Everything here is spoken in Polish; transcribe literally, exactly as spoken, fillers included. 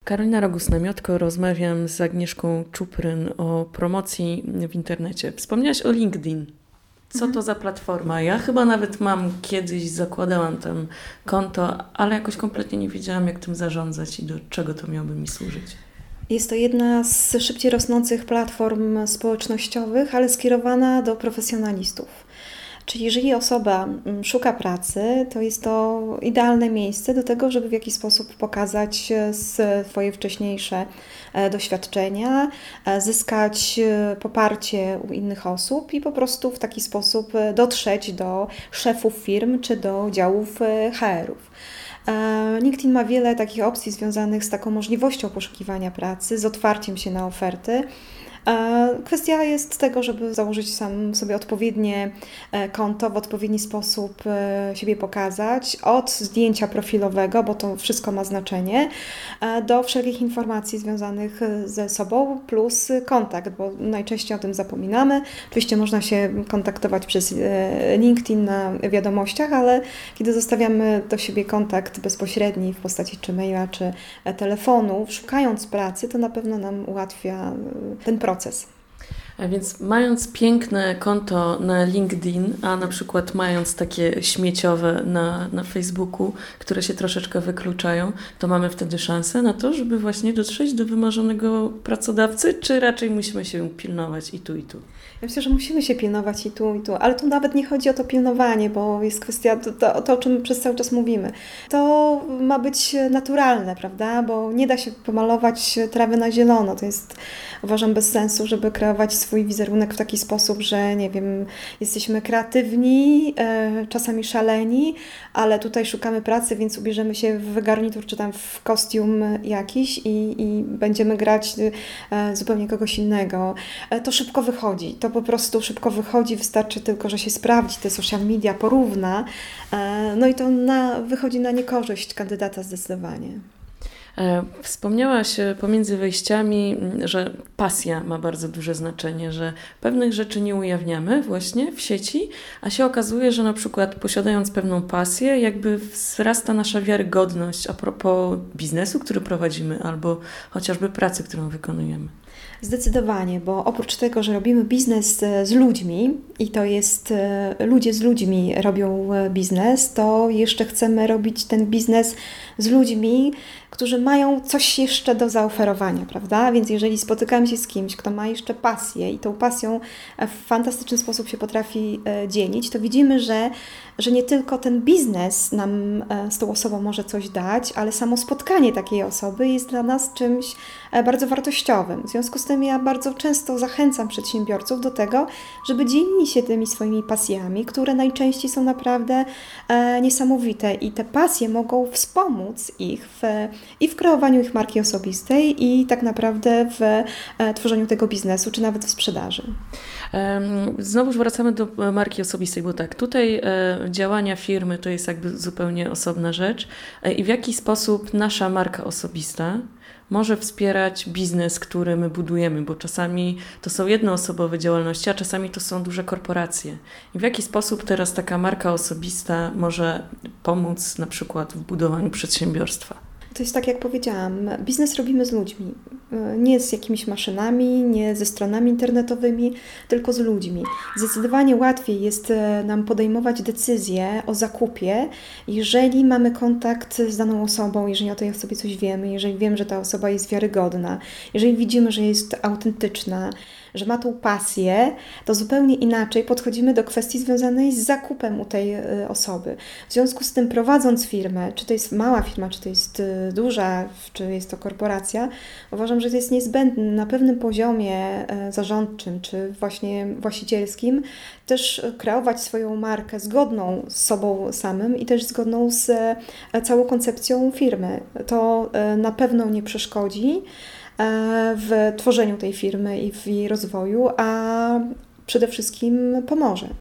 Karolina Rogus-Namiotko, rozmawiam z Agnieszką Czupryn o promocji w internecie. Wspomniałaś o LinkedIn. Co to za platforma? Ja chyba nawet mam kiedyś, zakładałam tam konto, ale jakoś kompletnie nie wiedziałam, jak tym zarządzać i do czego to miałoby mi służyć. Jest to jedna z szybciej rosnących platform społecznościowych, ale skierowana do profesjonalistów. Czyli jeżeli osoba szuka pracy, to jest to idealne miejsce do tego, żeby w jakiś sposób pokazać swoje wcześniejsze doświadczenia, zyskać poparcie u innych osób i po prostu w taki sposób dotrzeć do szefów firm czy do działów H R-ów. LinkedIn ma wiele takich opcji związanych z taką możliwością poszukiwania pracy, z otwarciem się na oferty. Kwestia jest tego, żeby założyć sam sobie odpowiednie konto, w odpowiedni sposób siebie pokazać, od zdjęcia profilowego, bo to wszystko ma znaczenie, do wszelkich informacji związanych ze sobą, plus kontakt, bo najczęściej o tym zapominamy. Oczywiście można się kontaktować przez LinkedIn na wiadomościach, ale kiedy zostawiamy do siebie kontakt bezpośredni w postaci czy maila, czy telefonu, szukając pracy, to na pewno nam ułatwia ten proces. proces. A więc mając piękne konto na LinkedIn, a na przykład mając takie śmieciowe na, na Facebooku, które się troszeczkę wykluczają, to mamy wtedy szansę na to, żeby właśnie dotrzeć do wymarzonego pracodawcy, czy raczej musimy się pilnować i tu, i tu? Ja myślę, że musimy się pilnować i tu, i tu, ale tu nawet nie chodzi o to pilnowanie, bo jest kwestia to, to, to, o czym przez cały czas mówimy. To ma być naturalne, prawda, bo nie da się pomalować trawy na zielono. To jest, uważam, bez sensu, żeby kreować swój wizerunek w taki sposób, że nie wiem, jesteśmy kreatywni, e, czasami szaleni, ale tutaj szukamy pracy, więc ubierzemy się w garnitur czy tam w kostium jakiś i, i będziemy grać e, zupełnie kogoś innego. E, to szybko wychodzi. To po prostu szybko wychodzi, wystarczy tylko, że się sprawdzi te social media, porówna, no i to na, wychodzi na niekorzyść kandydata zdecydowanie. Wspomniałaś pomiędzy wejściami, że pasja ma bardzo duże znaczenie, że pewnych rzeczy nie ujawniamy właśnie w sieci, a się okazuje, że na przykład posiadając pewną pasję, jakby wzrasta nasza wiarygodność a propos biznesu, który prowadzimy, albo chociażby pracy, którą wykonujemy. Zdecydowanie, bo oprócz tego, że robimy biznes z ludźmi i to jest, ludzie z ludźmi robią biznes, to jeszcze chcemy robić ten biznes z ludźmi, którzy mają coś jeszcze do zaoferowania, prawda? Więc jeżeli spotykamy się z kimś, kto ma jeszcze pasję i tą pasją w fantastyczny sposób się potrafi dzielić, to widzimy, że, że nie tylko ten biznes nam z tą osobą może coś dać, ale samo spotkanie takiej osoby jest dla nas czymś bardzo wartościowym. W związku z tym ja bardzo często zachęcam przedsiębiorców do tego, żeby dzielili się tymi swoimi pasjami, które najczęściej są naprawdę niesamowite i te pasje mogą wspomóc ich w i w kreowaniu ich marki osobistej i tak naprawdę w e, tworzeniu tego biznesu, czy nawet w sprzedaży. Znowuż wracamy do marki osobistej, bo tak, tutaj e, działania firmy to jest jakby zupełnie osobna rzecz e, i w jaki sposób nasza marka osobista może wspierać biznes, który my budujemy, bo czasami to są jednoosobowe działalności, a czasami to są duże korporacje. I w jaki sposób teraz taka marka osobista może pomóc na przykład w budowaniu przedsiębiorstwa? To jest tak, jak powiedziałam, biznes robimy z ludźmi, nie z jakimiś maszynami, nie ze stronami internetowymi, tylko z ludźmi. Zdecydowanie łatwiej jest nam podejmować decyzję o zakupie, jeżeli mamy kontakt z daną osobą, jeżeli o tej osobie coś wiemy, jeżeli wiemy, że ta osoba jest wiarygodna, jeżeli widzimy, że jest autentyczna, że ma tą pasję, to zupełnie inaczej podchodzimy do kwestii związanej z zakupem u tej osoby. W związku z tym, prowadząc firmę, czy to jest mała firma, czy to jest duża, czy jest to korporacja, uważam, że to jest niezbędne na pewnym poziomie zarządczym, czy właśnie właścicielskim, też kreować swoją markę zgodną z sobą samym i też zgodną z całą koncepcją firmy. To na pewno nie przeszkodzi w tworzeniu tej firmy i w jej rozwoju, a przede wszystkim pomoże.